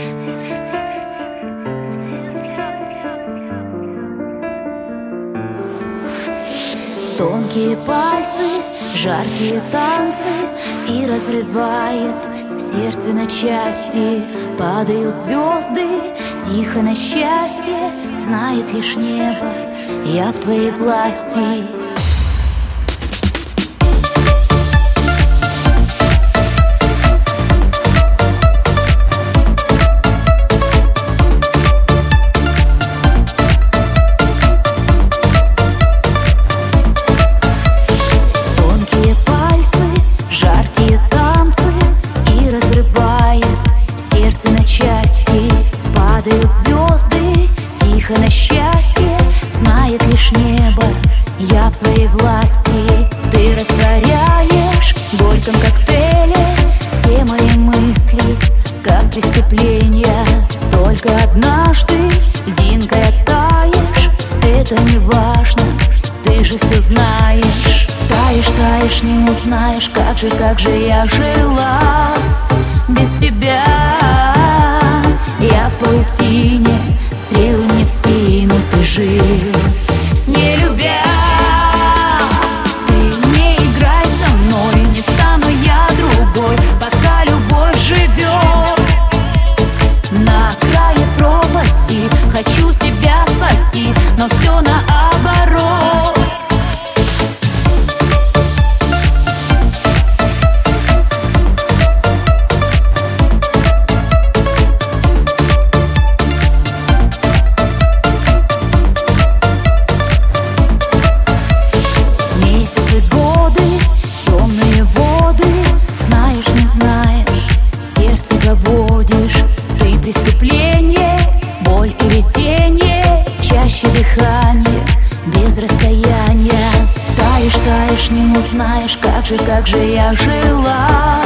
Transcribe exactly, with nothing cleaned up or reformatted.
Тонкие пальцы, жаркие танцы, и разрывает сердце на части. Падают звезды, тихо на счастье, знает лишь небо, я в твоей власти. Падают звезды, тихо на счастье, знает лишь небо, я в твоей власти. Ты растворяешь в горьком коктейле все мои мысли, как преступления. Только однажды льдинкой оттаешь, это не важно, ты же все знаешь. Таешь, таешь, не узнаешь, как же, как же я жила без тебя. Я в паутине, стрелы мне в спину ты жил, не любя. Ты не играй со мной, не стану я другой, пока любовь живет на крае пропасти. Хочу себя спасти, но все наоборот. Преступление, боль и видение, чаще дыхание, без расстояния. Таешь, таешь, не узнаешь, как же, как же я жила